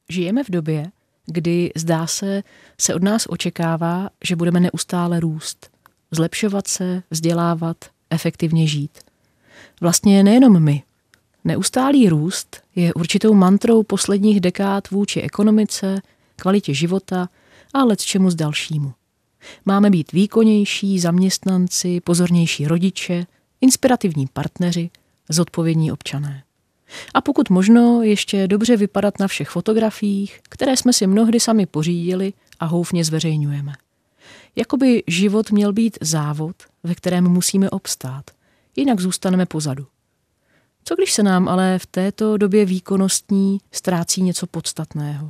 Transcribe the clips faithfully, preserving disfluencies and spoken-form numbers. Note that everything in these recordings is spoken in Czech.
Žijeme v době, kdy zdá se, se od nás očekává, že budeme neustále růst, zlepšovat se, vzdělávat, efektivně žít. Vlastně nejenom my. Neustálý růst je určitou mantrou posledních dekád vůči ekonomice, kvalitě života a lecčemu z dalšímu. Máme být výkonnější zaměstnanci, pozornější rodiče, inspirativní partneři, zodpovědní občané. A pokud možno ještě dobře vypadat na všech fotografiích, které jsme si mnohdy sami pořídili a houfně zveřejňujeme. Jakoby život měl být závod, ve kterém musíme obstát, jinak zůstaneme pozadu. Co když se nám ale v této době výkonnostní ztrácí něco podstatného?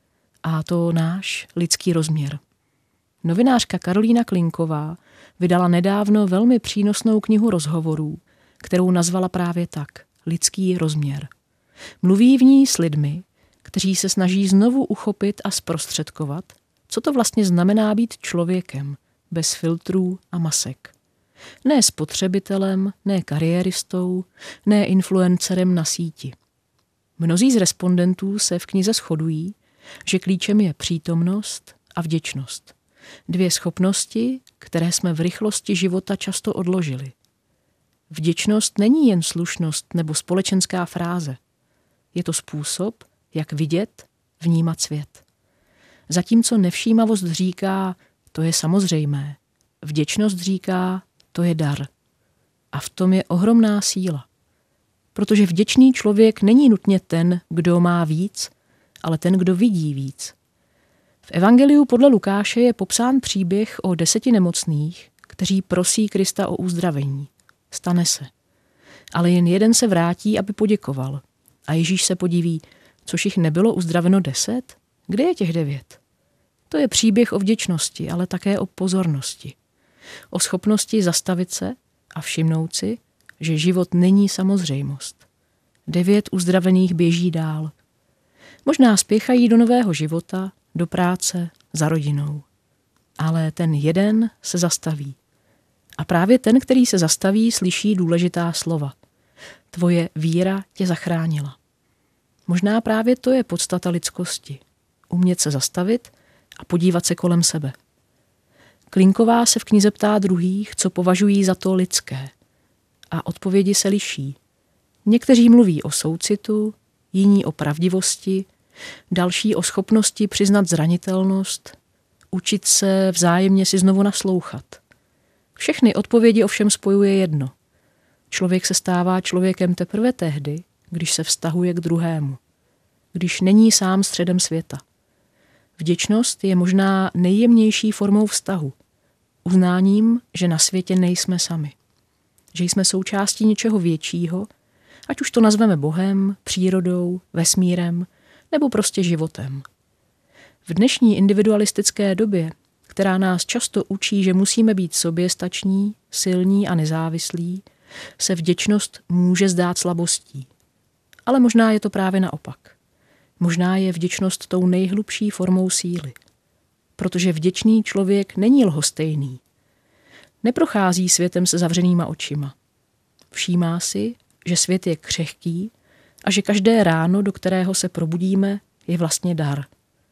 A to náš lidský rozměr. Novinářka Karolína Klinková vydala nedávno velmi přínosnou knihu rozhovorů, kterou nazvala právě tak – Lidský rozměr. Mluví v ní s lidmi, kteří se snaží znovu uchopit a zprostředkovat, co to vlastně znamená být člověkem, bez filtrů a masek. Ne spotřebitelem, ne kariéristou, ne influencerem na síti. Mnozí z respondentů se v knize shodují, že klíčem je přítomnost a vděčnost. Dvě schopnosti, které jsme v rychlosti života často odložili. Vděčnost není jen slušnost nebo společenská fráze. Je to způsob, jak vidět, vnímat svět. Zatímco nevšímavost říká, to je samozřejmé. Vděčnost říká, to je dar. A v tom je ohromná síla. Protože vděčný člověk není nutně ten, kdo má víc, ale ten, kdo vidí víc. V Evangeliu podle Lukáše je popsán příběh o deseti nemocných, kteří prosí Krista o uzdravení. Stane se. Ale jen jeden se vrátí, aby poděkoval. A Ježíš se podiví, což jich nebylo uzdraveno deset? Kde je těch devět? To je příběh o vděčnosti, ale také o pozornosti. O schopnosti zastavit se a všimnout si, že život není samozřejmost. Devět uzdravených běží dál. Možná spěchají do nového života, do práce, za rodinou. Ale ten jeden se zastaví. A právě ten, který se zastaví, slyší důležitá slova. Tvoje víra tě zachránila. Možná právě to je podstata lidskosti. Umět se zastavit a podívat se kolem sebe. Klinková se v knize ptá druhých, co považují za to lidské. A odpovědi se liší. Někteří mluví o soucitu, jiní o pravdivosti, další o schopnosti přiznat zranitelnost, učit se vzájemně si znovu naslouchat. Všechny odpovědi ovšem spojuje jedno. Člověk se stává člověkem teprve tehdy, když se vztahuje k druhému. Když není sám středem světa. Vděčnost je možná nejjemnější formou vztahu. Uznáním, že na světě nejsme sami. Že jsme součástí něčeho většího, ať už to nazveme Bohem, přírodou, vesmírem nebo prostě životem. V dnešní individualistické době, která nás často učí, že musíme být soběstační, silní a nezávislí, se vděčnost může zdát slabostí. Ale možná je to právě naopak. Možná je vděčnost tou nejhlubší formou síly. Protože vděčný člověk není lhostejný. Neprochází světem se zavřenýma očima. Všímá si, že svět je křehký a že každé ráno, do kterého se probudíme, je vlastně dar.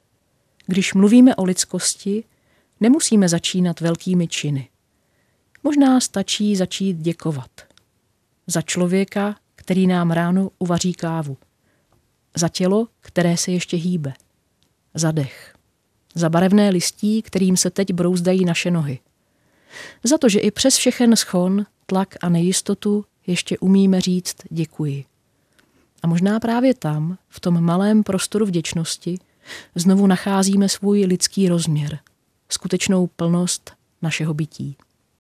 Když mluvíme o lidskosti, nemusíme začínat velkými činy. Možná stačí začít děkovat. Za člověka, který nám ráno uvaří kávu. Za tělo, které se ještě hýbe. Za dech. Za barevné listí, kterým se teď brouzdají naše nohy. Za to, že i přes všechen schon, tlak a nejistotu ještě umíme říct děkuji. A možná právě tam, v tom malém prostoru vděčnosti, znovu nacházíme svůj lidský rozměr, skutečnou plnost našeho bytí.